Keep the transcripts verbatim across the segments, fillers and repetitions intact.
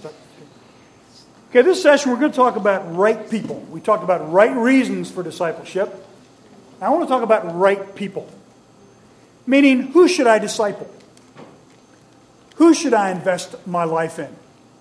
Okay, this session we're going to talk about right people. We talked about right reasons for discipleship. I want to talk about right people. Meaning, who should I disciple? Who should I invest my life in?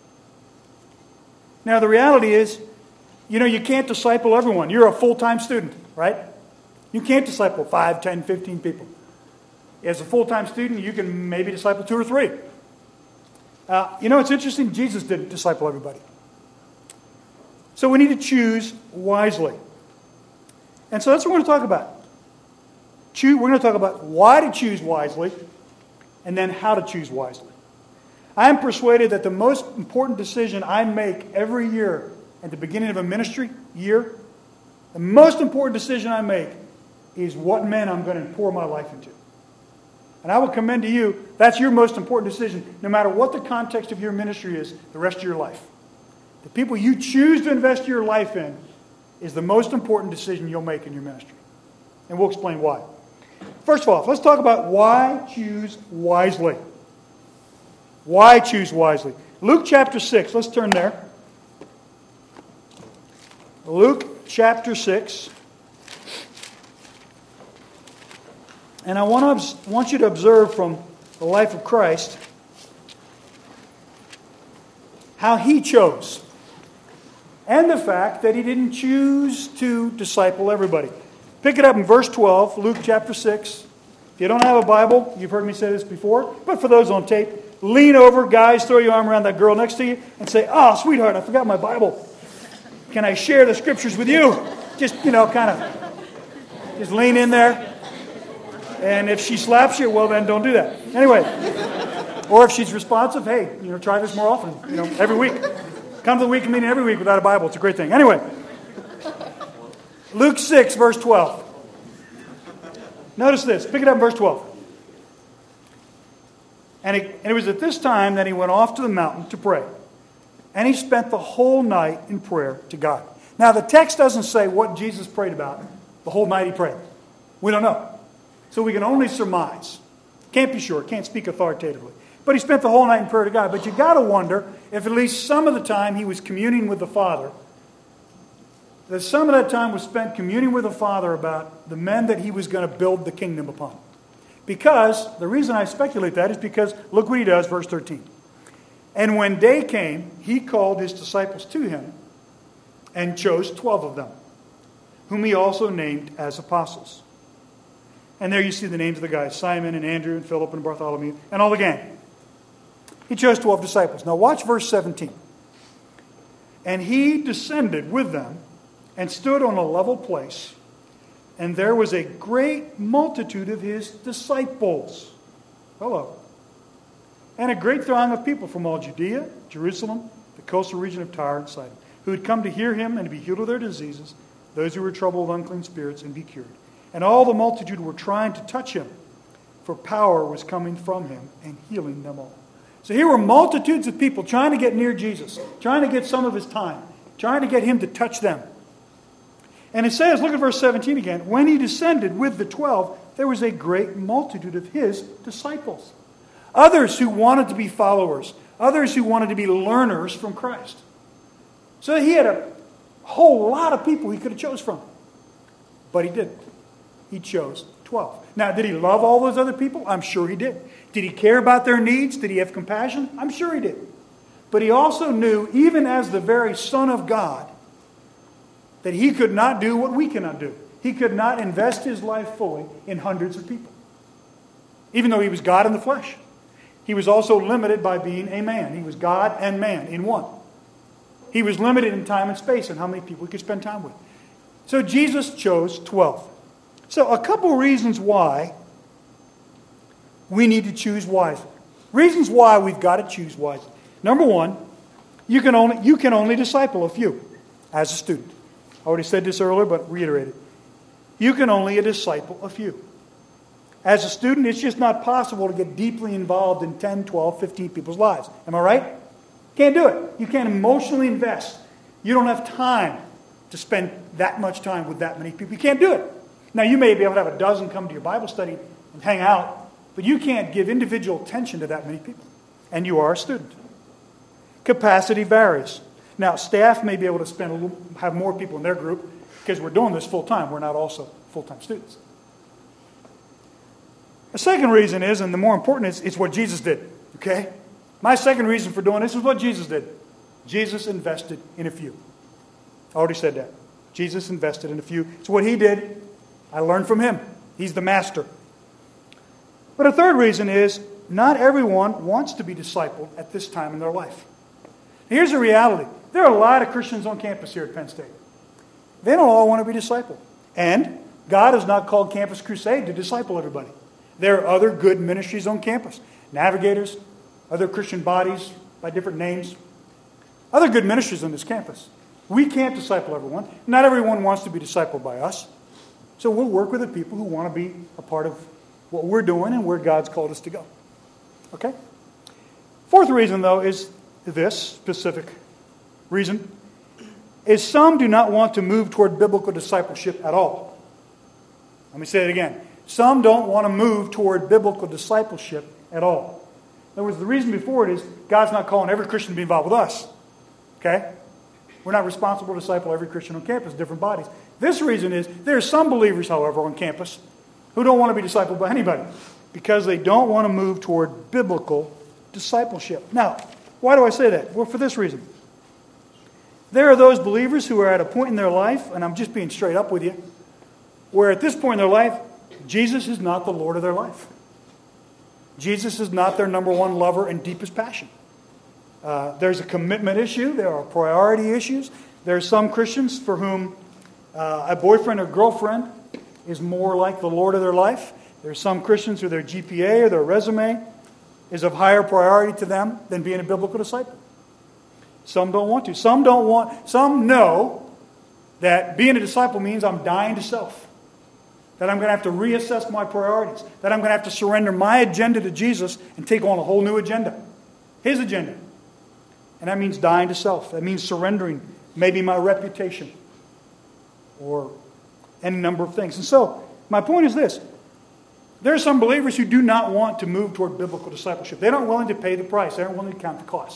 Now, the reality is, you know, you can't disciple everyone. You're a full-time student, right? You can't disciple five, ten, fifteen people. As a full-time student, you can maybe disciple two or three. Uh, you know, it's interesting, Jesus didn't disciple everybody. So we need to choose wisely. And so that's what we're going to talk about. Choose, we're going to talk about why to choose wisely and then how to choose wisely. I am persuaded that the most important decision I make every year at the beginning of a ministry year, the most important decision I make is what men I'm going to pour my life into. And I will commend to you, that's your most important decision, no matter what the context of your ministry is the rest of your life. The people you choose to invest your life in is the most important decision you'll make in your ministry. And we'll explain why. First of all, let's talk about why choose wisely. Why choose wisely? Luke chapter six, let's turn there. Luke chapter six. And I want, to, want you to observe from the life of Christ how he chose. And the fact that he didn't choose to disciple everybody. Pick it up in verse twelve, Luke chapter six. If you don't have a Bible, you've heard me say this before, but for those on tape, lean over, guys, throw your arm around that girl next to you and say, "Oh, sweetheart, I forgot my Bible. Can I share the scriptures with you?" Just, you know, kind of, just lean in there. And if she slaps you, well, then don't do that. Anyway, or if she's responsive, hey, you know, try this more often, you know, every week. Come to the week meeting every week without a Bible. It's a great thing. Anyway, Luke six, verse twelve. Notice this. Pick it up in verse twelve. And it, and it was at this time that he went off to the mountain to pray. And he spent the whole night in prayer to God. Now, the text doesn't say what Jesus prayed about the whole night he prayed. We don't know. So we can only surmise. Can't be sure. Can't speak authoritatively. But he spent the whole night in prayer to God. But you got to wonder if at least some of the time he was communing with the Father, that some of that time was spent communing with the Father about the men that he was going to build the kingdom upon. Because, the reason I speculate that is because, look what he does, verse thirteen. And when day came, he called his disciples to him and chose twelve of them, whom he also named as apostles. And there you see the names of the guys, Simon and Andrew and Philip and Bartholomew and all the gang. He chose twelve disciples. Now watch verse seventeen. And he descended with them and stood on a level place, and there was a great multitude of his disciples. Hello. And a great throng of people from all Judea, Jerusalem, the coastal region of Tyre and Sidon, who had come to hear him and to be healed of their diseases, those who were troubled with unclean spirits, and be cured. And all the multitude were trying to touch him, for power was coming from him and healing them all. So here were multitudes of people trying to get near Jesus, trying to get some of his time, trying to get him to touch them. And it says, look at verse seventeen again, when he descended with the twelve, there was a great multitude of his disciples. Others who wanted to be followers, others who wanted to be learners from Christ. So he had a whole lot of people he could have chose from. But he didn't. He chose twelve. Now, did he love all those other people? I'm sure he did. Did he care about their needs? Did he have compassion? I'm sure he did. But he also knew, even as the very Son of God, that he could not do what we cannot do. He could not invest his life fully in hundreds of people. Even though he was God in the flesh. He was also limited by being a man. He was God and man in one. He was limited in time and space and how many people he could spend time with. So Jesus chose twelve. So a couple reasons why we need to choose wisely. Reasons why we've got to choose wisely. Number one, you can only, you can only disciple a few as a student. I already said this earlier, but reiterate it. You can only disciple a few. As a student, it's just not possible to get deeply involved in ten, twelve, fifteen people's lives. Am I right? Can't do it. You can't emotionally invest. You don't have time to spend that much time with that many people. You can't do it. Now, you may be able to have a dozen come to your Bible study and hang out, but you can't give individual attention to that many people. And you are a student. Capacity varies. Now, staff may be able to spend a little, have more people in their group because we're doing this full time. We're not also full-time students. The second reason is, and the more important is, it's what Jesus did. Okay? My second reason for doing this is what Jesus did. Jesus invested in a few. I already said that. Jesus invested in a few. It's what he did. I learned from him. He's the master. But a third reason is, not everyone wants to be discipled at this time in their life. Here's the reality. There are a lot of Christians on campus here at Penn State. They don't all want to be discipled. And God has not called Campus Crusade to disciple everybody. There are other good ministries on campus. Navigators, other Christian bodies by different names. Other good ministries on this campus. We can't disciple everyone. Not everyone wants to be discipled by us. So we'll work with the people who want to be a part of what we're doing and where God's called us to go. Okay? Fourth reason, though, is this specific reason, is some do not want to move toward biblical discipleship at all. Let me say it again. Some don't want to move toward biblical discipleship at all. In other words, the reason before it is God's not calling every Christian to be involved with us. Okay? We're not responsible to disciple every Christian on campus, different bodies. This reason is there are some believers, however, on campus who don't want to be discipled by anybody because they don't want to move toward biblical discipleship. Now, why do I say that? Well, for this reason. There are those believers who are at a point in their life, and I'm just being straight up with you, where at this point in their life, Jesus is not the Lord of their life. Jesus is not their number one lover and deepest passion. Uh, there's a commitment issue. There are priority issues. There are some Christians for whom uh, a boyfriend or girlfriend is more like the Lord of their life. There are some Christians who their G P A or their resume is of higher priority to them than being a biblical disciple. Some don't want to. Some don't want. Some know that being a disciple means I'm dying to self. That I'm going to have to reassess my priorities. That I'm going to have to surrender my agenda to Jesus and take on a whole new agenda. His agenda. And that means dying to self. That means surrendering maybe my reputation. Or any number of things. And so, my point is this. There are some believers who do not want to move toward biblical discipleship. They're not willing to pay the price. They aren't willing to count the cost.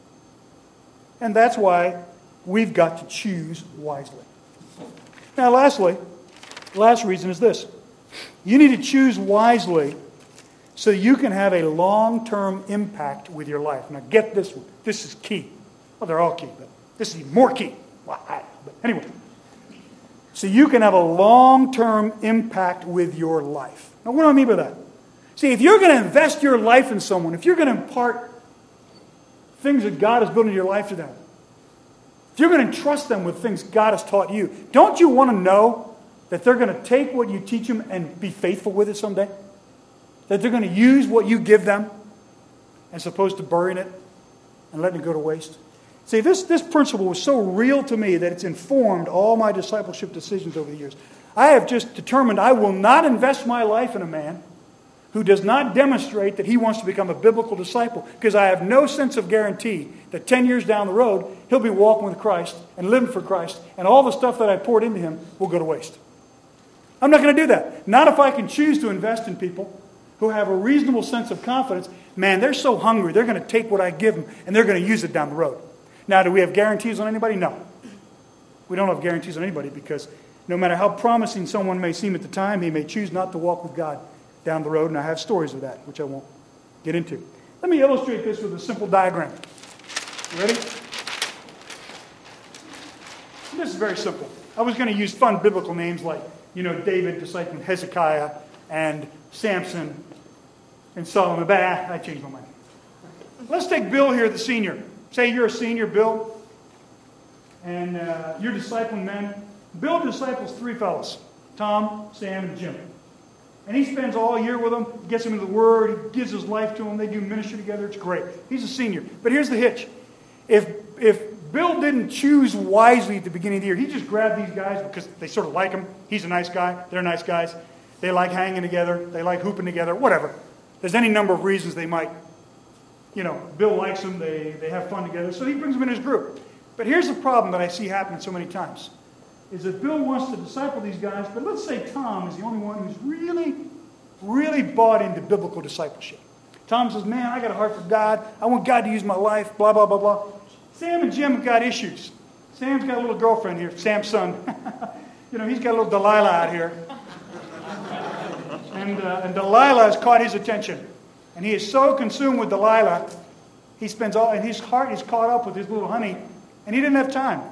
And that's why we've got to choose wisely. Now, lastly, the last reason is this. You need to choose wisely so you can have a long-term impact with your life. Now, get this one. This is key. Well, they're all key, but this is even more key. Well, I, but anyway. So you can have a long-term impact with your life. Now, what do I mean by that? See, if you're going to invest your life in someone, if you're going to impart things that God has built into your life to them, if you're going to entrust them with things God has taught you, don't you want to know that they're going to take what you teach them and be faithful with it someday? That they're going to use what you give them as opposed to burying it and letting it go to waste? See, this, this principle was so real to me that it's informed all my discipleship decisions over the years. I have just determined I will not invest my life in a man who does not demonstrate that he wants to become a biblical disciple, because I have no sense of guarantee that ten years down the road, he'll be walking with Christ and living for Christ, and all the stuff that I poured into him will go to waste. I'm not going to do that. Not if I can choose to invest in people who have a reasonable sense of confidence. Man, they're so hungry, they're going to take what I give them, and they're going to use it down the road. Now, do we have guarantees on anybody? No. We don't have guarantees on anybody, because no matter how promising someone may seem at the time, he may choose not to walk with God down the road, and I have stories of that, which I won't get into. Let me illustrate this with a simple diagram. You ready? This is very simple. I was going to use fun biblical names like, you know, David discipling Hezekiah and Samson and Solomon, but ah, I changed my mind. Let's take Bill here, the senior. Say you're a senior, Bill, and uh, you're discipling men. Bill disciples three fellows, Tom, Sam, and Jim. And he spends all year with them, gets them into the Word, he gives his life to them, they do ministry together, it's great. He's a senior. But here's the hitch. If if Bill didn't choose wisely at the beginning of the year, he just grabbed these guys because they sort of like him. He's a nice guy, they're nice guys. They like hanging together, they like hooping together, whatever. There's any number of reasons they might, you know, Bill likes them, they, they have fun together, so he brings them in his group. But here's the problem that I see happening so many times. Is that Bill wants to disciple these guys, but let's say Tom is the only one who's really, really bought into biblical discipleship. Tom says, man, I got a heart for God. I want God to use my life, blah, blah, blah, blah. Sam and Jim have got issues. Sam's got a little girlfriend here, Sam's son. You know, he's got a little Delilah out here. And, uh, and Delilah has caught his attention. And he is so consumed with Delilah, he spends all, and his heart is caught up with his little honey, and he didn't have time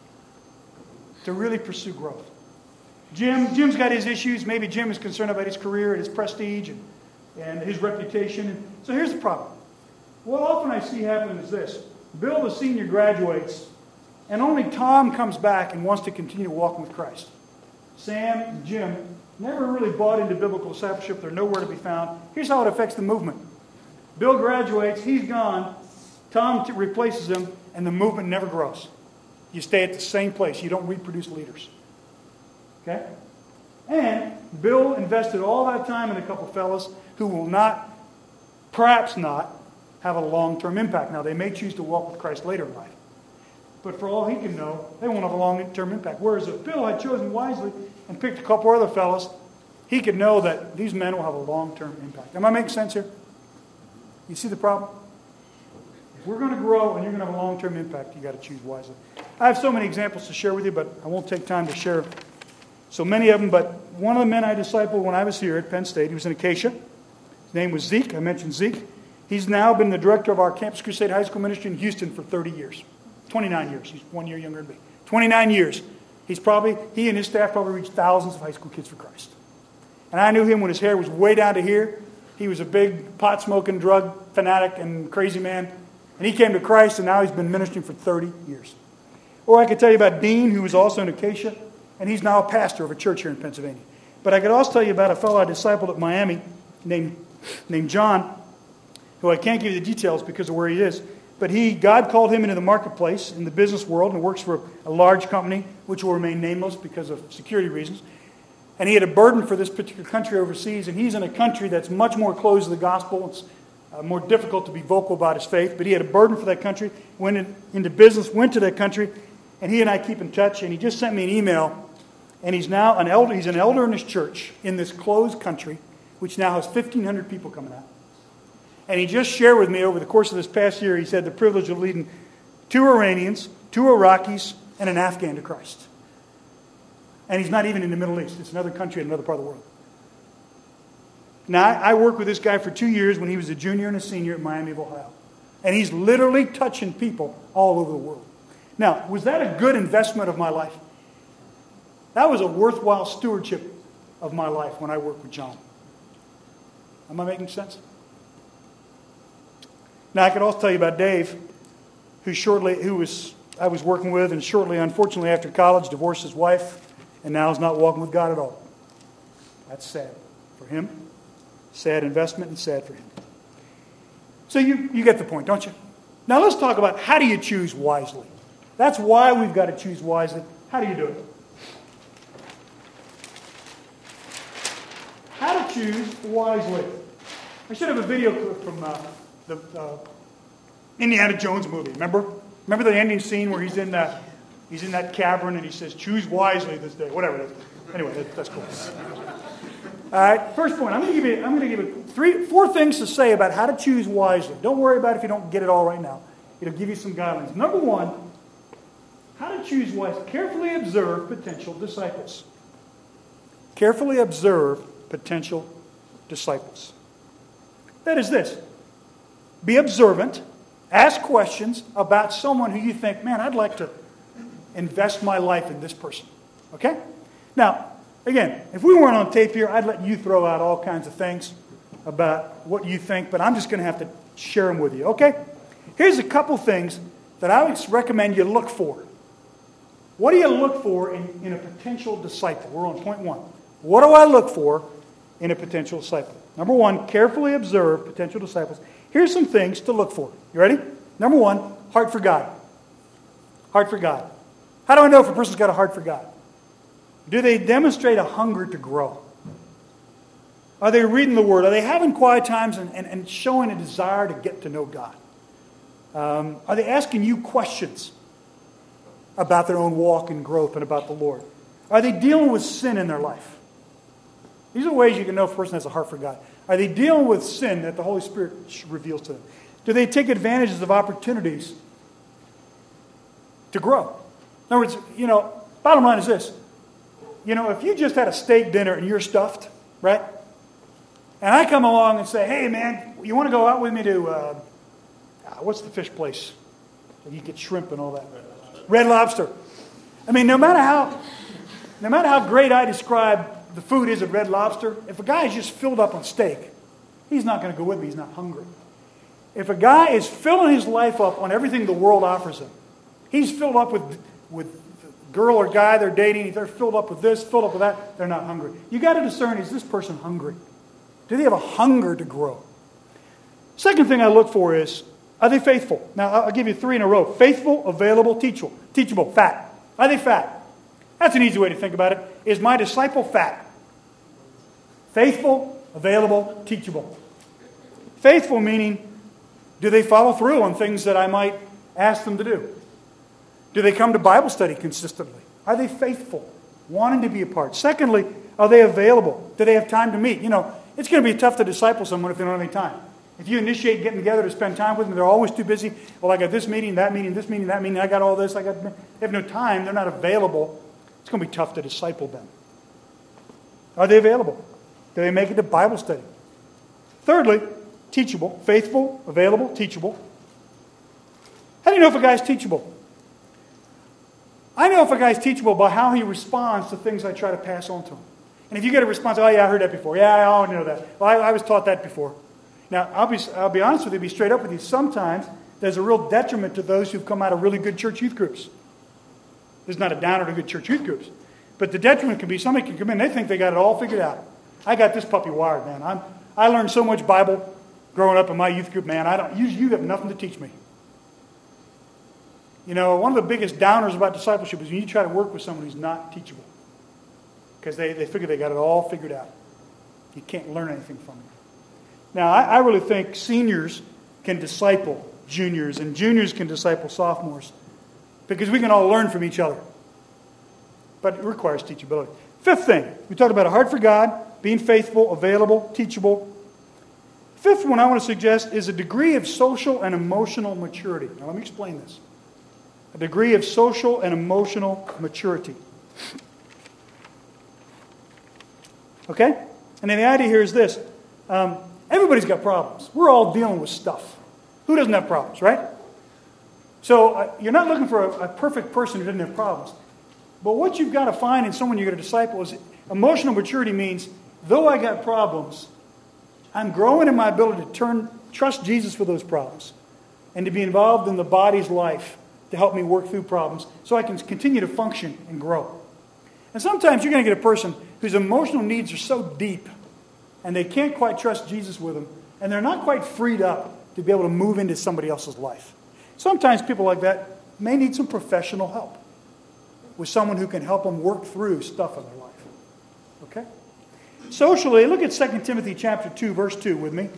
to really pursue growth. Jim, Jim's got his issues. Maybe Jim is concerned about his career and his prestige and, and his reputation. So here's the problem. What often I see happen is this. Bill, the senior, graduates, and only Tom comes back and wants to continue walking with Christ. Sam and Jim never really bought into biblical discipleship. They're nowhere to be found. Here's how it affects the movement. Bill graduates. He's gone. Tom t- replaces him, and the movement never grows. You stay at the same place. You don't reproduce leaders. Okay? And Bill invested all that time in a couple fellas who will not, perhaps not, have a long-term impact. Now, they may choose to walk with Christ later in life. But for all he can know, they won't have a long-term impact. Whereas if Bill had chosen wisely and picked a couple other fellas, he could know that these men will have a long-term impact. Am I making sense here? You see the problem? If we're going to grow and you're going to have a long-term impact, you've got to choose wisely. I have so many examples to share with you, but I won't take time to share so many of them. But one of the men I discipled when I was here at Penn State, he was in Acacia. His name was Zeke. I mentioned Zeke. He's now been the director of our Campus Crusade High School ministry in Houston for thirty years. twenty-nine years. He's one year younger than me. twenty-nine years. He's probably, he and his staff probably reached thousands of high school kids for Christ. And I knew him when his hair was way down to here. He was a big pot-smoking, drug fanatic and crazy man. And he came to Christ, and now he's been ministering for thirty years. Or I could tell you about Dean, who was also in Acacia, and he's now a pastor of a church here in Pennsylvania. But I could also tell you about a fellow I discipled at Miami named, named John, who I can't give you the details because of where he is. But he, God called him into the marketplace in the business world and works for a large company, which will remain nameless because of security reasons. And he had a burden for this particular country overseas, and he's in a country that's much more closed to the gospel. It's uh, more difficult to be vocal about his faith, but he had a burden for that country, went in, into business, went to that country, and he and I keep in touch, and he just sent me an email, and he's now an elder, he's an elder in his church in this closed country, which now has fifteen hundred people coming out. And he just shared with me over the course of this past year, he said the privilege of leading two Iranians, two Iraqis, and an Afghan to Christ. And he's not even in the Middle East. It's another country in another part of the world. Now, I worked with this guy for two years when he was a junior and a senior at Miami of Ohio. And he's literally touching people all over the world. Now, was that a good investment of my life? That was a worthwhile stewardship of my life when I worked with John. Am I making sense? Now, I could also tell you about Dave, who shortly, who was I was working with, and shortly, unfortunately, after college, divorced his wife, and now is not walking with God at all. That's sad for him. Sad investment and sad for him. So you, you get the point, don't you? Now let's talk about how do you choose wisely. That's why we've got to choose wisely. How do you do it? How to choose wisely. I should have a video clip from uh, the uh, Indiana Jones movie. Remember? Remember the ending scene where he's in that he's in that cavern and he says, "Choose wisely this day." Whatever it is. Anyway, that, that's cool. All right. First point. I'm going to give you. I'm going to give you three, four things to say about how to choose wisely. Don't worry about it if you don't get it all right now. It'll give you some guidelines. Number one, how to choose wisely. Carefully observe potential disciples. Carefully observe potential disciples. That is this. Be observant. Ask questions about someone who you think, man, I'd like to invest my life in this person. Okay? Now, again, if we weren't on tape here, I'd let you throw out all kinds of things about what you think, but I'm just going to have to share them with you. Okay? Here's a couple things that I would recommend you look for. What do you look for in, in a potential disciple? We're on point one. What do I look for in a potential disciple? Number one, carefully observe potential disciples. Here's some things to look for. You ready? Number one, heart for God. Heart for God. How do I know if a person's got a heart for God? Do they demonstrate a hunger to grow? Are they reading the Word? Are they having quiet times and, and, and showing a desire to get to know God? Um, are they asking you questions about their own walk and growth and about the Lord? Are they dealing with sin in their life? These are ways you can know if a person has a heart for God. Are they dealing with sin that the Holy Spirit reveals to them? Do they take advantages of opportunities to grow. In other words, you know, bottom line is this. You know, if you just had a steak dinner and you're stuffed, right? And I come along and say, hey, man, you want to go out with me to, uh, what's the fish place? You get shrimp and all that. Red Lobster. I mean, no matter how, no matter how great I describe the food is at Red Lobster, if a guy is just filled up on steak, he's not going to go with me. He's not hungry. If a guy is filling his life up on everything the world offers him, he's filled up with, with girl or guy they're dating, they're filled up with this, filled up with that, they're not hungry. You got to discern, is this person hungry? Do they have a hunger to grow? Second thing I look for is, are they faithful? Now, I'll give you three in a row. Faithful, available, teachable. Teachable, fat. Are they fat? That's an easy way to think about it. Is my disciple fat? Faithful, available, teachable. Faithful meaning, do they follow through on things that I might ask them to do? Do they come to Bible study consistently? Are they faithful, wanting to be a part? Secondly, are they available? Do they have time to meet? You know, it's going to be tough to disciple someone if they don't have any time. If you initiate getting together to spend time with them, they're always too busy. Well, I got this meeting, that meeting, this meeting, that meeting, I got all this, I got... They have no time, they're not available. It's going to be tough to disciple them. Are they available? Do they make it to Bible study? Thirdly, teachable, faithful, available, teachable. How do you know if a guy's teachable? I know if a guy's teachable by how he responds to things I try to pass on to him. And if you get a response, oh yeah, I heard that before. Yeah, I already know that. Well, I, I was taught that before. Now, I'll be, I'll be honest with you, be straight up with you. Sometimes there's a real detriment to those who've come out of really good church youth groups. There's not a downer to good church youth groups. But the detriment can be somebody can come in, they think they got it all figured out. I got this puppy wired, man. I'm, I learned so much Bible growing up in my youth group, man. I don't, you, you have nothing to teach me. You know, one of the biggest downers about discipleship is when you try to work with someone who's not teachable. Because they, they figure they got it all figured out. You can't learn anything from them. Now, I, I really think seniors can disciple juniors, and juniors can disciple sophomores, because we can all learn from each other. But it requires teachability. Fifth thing, we talked about a heart for God, being faithful, available, teachable. Fifth one I want to suggest is a degree of social and emotional maturity. Now, let me explain this. A degree of social and emotional maturity. Okay? And then the idea here is this. Um, everybody's got problems. We're all dealing with stuff. Who doesn't have problems, right? So uh, you're not looking for a, a perfect person who doesn't have problems. But what you've got to find in someone you're going to disciple is emotional maturity means, though I got problems, I'm growing in my ability to turn, trust Jesus for those problems and to be involved in the body's life to help me work through problems so I can continue to function and grow. And sometimes you're going to get a person whose emotional needs are so deep and they can't quite trust Jesus with them, and they're not quite freed up to be able to move into somebody else's life. Sometimes people like that may need some professional help with someone who can help them work through stuff in their life. Okay? Socially, look at Second Timothy chapter two, verse two with me.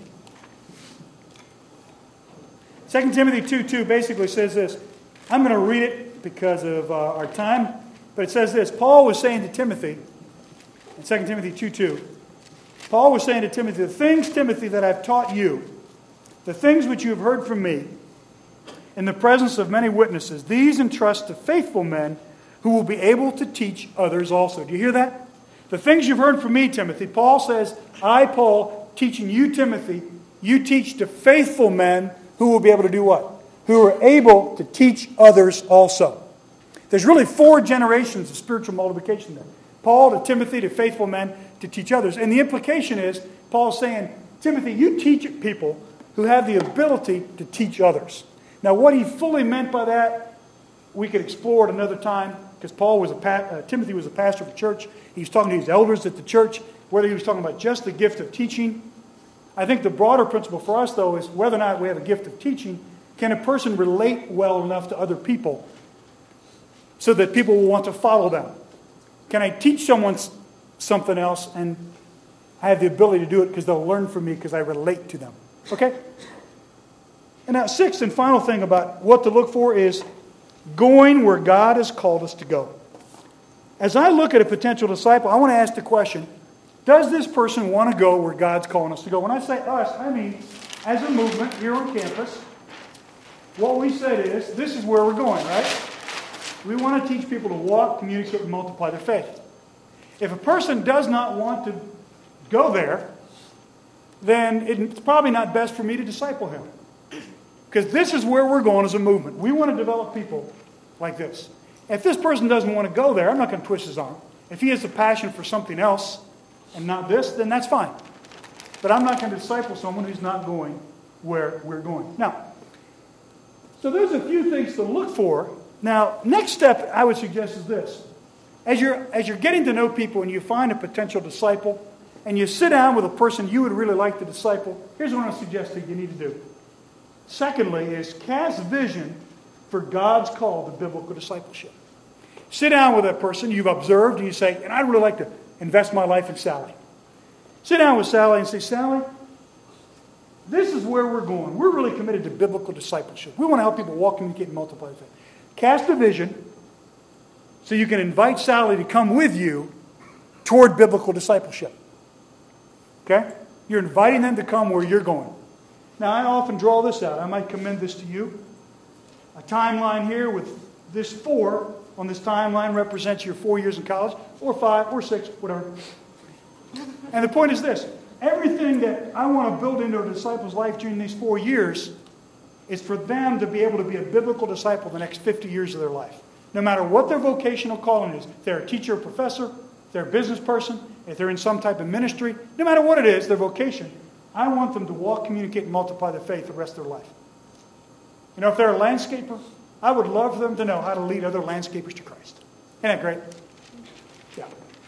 Second Timothy two two basically says this. I'm going to read it because of uh, our time, but it says this. Paul was saying to Timothy, in Second Timothy two two, Paul was saying to Timothy, the things, Timothy, that I've taught you, the things which you have heard from me, in the presence of many witnesses, these entrust to faithful men who will be able to teach others also. Do you hear that? The things you've heard from me, Timothy, Paul says, I, Paul, teaching you, Timothy, you teach to faithful men who will be able to do what? Who are able to teach others also. There's really four generations of spiritual multiplication there. Paul to Timothy to faithful men to teach others. And the implication is, Paul's saying, Timothy, you teach people who have the ability to teach others. Now, what he fully meant by that, we could explore at another time, because Paul was a pa- uh, Timothy was a pastor of a church. He was talking to his elders at the church, whether he was talking about just the gift of teaching. I think the broader principle for us, though, is whether or not we have a gift of teaching, can a person relate well enough to other people so that people will want to follow them? Can I teach someone something else and I have the ability to do it because they'll learn from me because I relate to them? Okay? And now, sixth and final thing about what to look for is going where God has called us to go. As I look at a potential disciple, I want to ask the question, does this person want to go where God's calling us to go? When I say us, I mean, as a movement here on campus, what we said is, this is where we're going, right? We want to teach people to walk, communicate, and multiply their faith. If a person does not want to go there, then it's probably not best for me to disciple him. Because this is where we're going as a movement. We want to develop people like this. If this person doesn't want to go there, I'm not going to twist his arm. If he has a passion for something else and not this, then that's fine. But I'm not going to disciple someone who's not going where we're going. Now, so there's a few things to look for. Now, next step I would suggest is this. As you're, as you're getting to know people and you find a potential disciple, and you sit down with a person you would really like to disciple, here's what I suggest that you need to do. Secondly is cast vision for God's call to biblical discipleship. Sit down with that person you've observed and you say, and I'd really like to invest my life in Sally. Sit down with Sally and say, Sally, this is where we're going. We're really committed to biblical discipleship. We want to help people walk, communicate, and multiply faith. Cast a vision so you can invite Sally to come with you toward biblical discipleship. Okay? You're inviting them to come where you're going. Now, I often draw this out. I might commend this to you. A timeline here with this four on this timeline represents your four years in college, or five, or six, whatever. And the point is this. Everything that I want to build into a disciple's life during these four years is for them to be able to be a biblical disciple the next fifty years of their life. No matter what their vocational calling is. If they're a teacher or professor, if they're a business person, if they're in some type of ministry, no matter what it is, their vocation, I want them to walk, communicate, and multiply their faith the rest of their life. You know, if they're a landscaper, I would love for them to know how to lead other landscapers to Christ. Isn't that great? Yeah.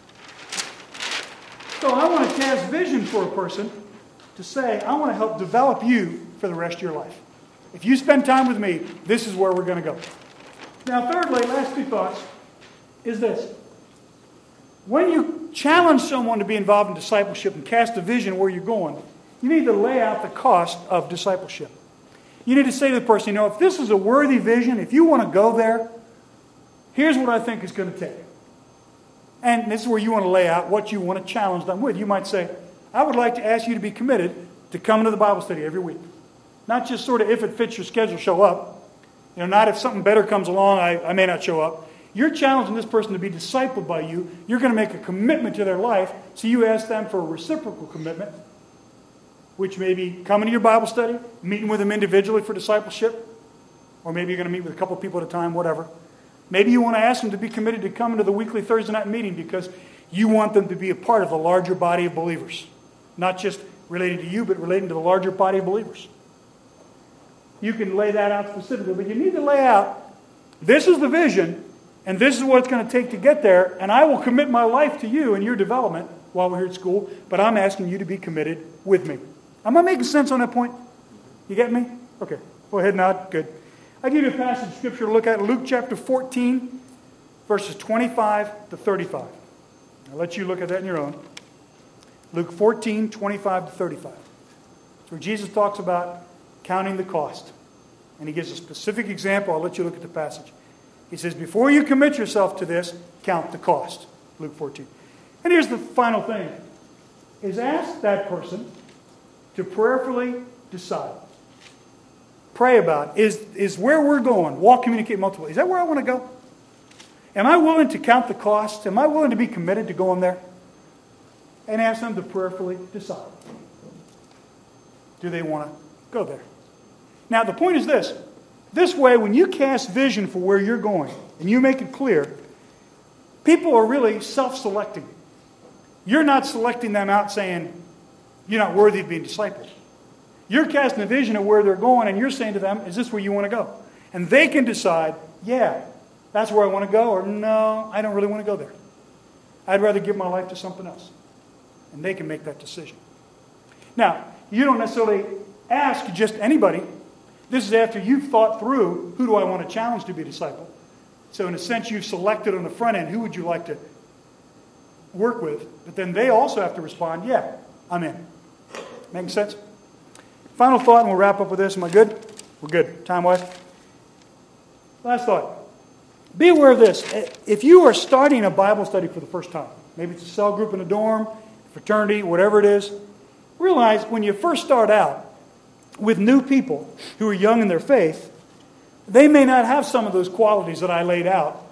So I want to cast vision for a person to say, I want to help develop you for the rest of your life. If you spend time with me, this is where we're going to go. Now, thirdly, last two thoughts is this. When you challenge someone to be involved in discipleship and cast a vision where you're going, you need to lay out the cost of discipleship. You need to say to the person, you know, if this is a worthy vision, if you want to go there, here's what I think it's going to take. And this is where you want to lay out what you want to challenge them with. You might say, I would like to ask you to be committed to coming to the Bible study every week. Not just sort of if it fits your schedule, show up. You know, not if something better comes along, I, I may not show up. You're challenging this person to be discipled by you. You're going to make a commitment to their life. So you ask them for a reciprocal commitment, which may be coming to your Bible study, meeting with them individually for discipleship, or maybe you're going to meet with a couple people at a time, whatever. Maybe you want to ask them to be committed to coming to the weekly Thursday night meeting because you want them to be a part of the larger body of believers. Not just relating to you, but relating to the larger body of believers. You can lay that out specifically, but you need to lay out, this is the vision, and this is what it's going to take to get there, and I will commit my life to you and your development while we're here at school, but I'm asking you to be committed with me. Am I making sense on that point? You get me? Okay. Go ahead and nod. Good. I give you a passage of Scripture to look at, Luke chapter fourteen, verses twenty-five to thirty-five. I'll let you look at that on your own. Luke fourteen, twenty-five to thirty-five. It's where Jesus talks about counting the cost. And he gives a specific example. I'll let you look at the passage. He says, before you commit yourself to this, count the cost. Luke fourteen. And here's the final thing. Is ask that person to prayerfully decide. Pray about, is, is where we're going, walk, communicate, multiply. Is that where I want to go? Am I willing to count the cost? Am I willing to be committed to going there? And ask them to prayerfully decide. Do they want to go there? Now, the point is this. This way, when you cast vision for where you're going, and you make it clear, people are really self-selecting. You're not selecting them out saying, you're not worthy of being discipled. You're casting a vision of where they're going, and you're saying to them, is this where you want to go? And they can decide, yeah, that's where I want to go, or no, I don't really want to go there. I'd rather give my life to something else. And they can make that decision. Now, you don't necessarily ask just anybody. This is after you've thought through, who do I want to challenge to be a disciple? So in a sense, you've selected on the front end, who would you like to work with? But then they also have to respond, yeah, I'm in. Making sense? Final thought, and we'll wrap up with this. Am I good? We're good. Time-wise? Last thought. Be aware of this. If you are starting a Bible study for the first time, maybe it's a cell group in a dorm, fraternity, whatever it is, realize when you first start out with new people who are young in their faith, they may not have some of those qualities that I laid out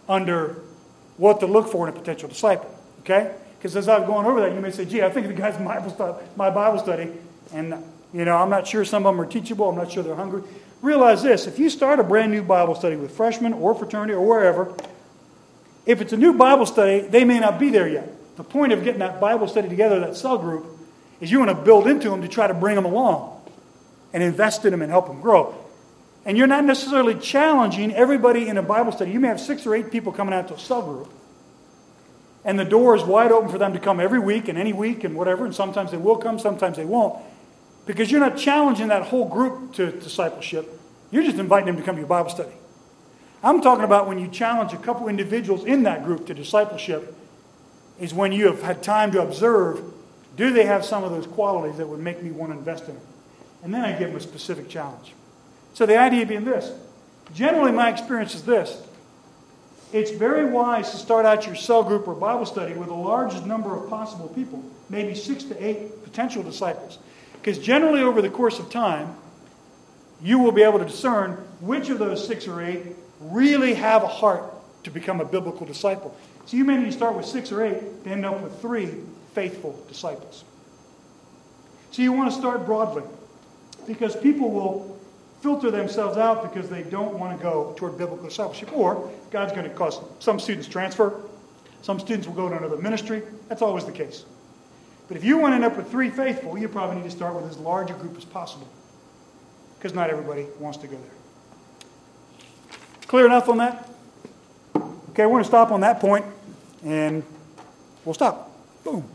under what to look for in a potential disciple. Okay? Because as I've gone over that, you may say, gee, I think the guy's in Bible study, my Bible study, and you know, I'm not sure some of them are teachable, I'm not sure they're hungry. Realize this, if you start a brand new Bible study with freshmen or fraternity or wherever, if it's a new Bible study, they may not be there yet. The point of getting that Bible study together, that cell group, is you want to build into them to try to bring them along and invest in them and help them grow. And you're not necessarily challenging everybody in a Bible study. You may have six or eight people coming out to a cell group, and the door is wide open for them to come every week and any week and whatever, and sometimes they will come, sometimes they won't. Because you're not challenging that whole group to discipleship. You're just inviting them to come to your Bible study. I'm talking about when you challenge a couple individuals in that group to discipleship is when you have had time to observe, do they have some of those qualities that would make me want to invest in them? And then I give them a specific challenge. So the idea being this. Generally, my experience is this. It's very wise to start out your cell group or Bible study with the largest number of possible people, maybe six to eight potential disciples. Because generally over the course of time, you will be able to discern which of those six or eight really have a heart to become a biblical disciple. So you may need to start with six or eight to end up with three faithful disciples. So you want to start broadly, because people will filter themselves out because they don't want to go toward biblical discipleship. Or God's going to cause some students transfer. Some students will go to another ministry. That's always the case. But if you want to end up with three faithful, you probably need to start with as large a group as possible. Because not everybody wants to go there. Clear enough on that? Okay, we're going to stop on that point, and we'll stop. Boom.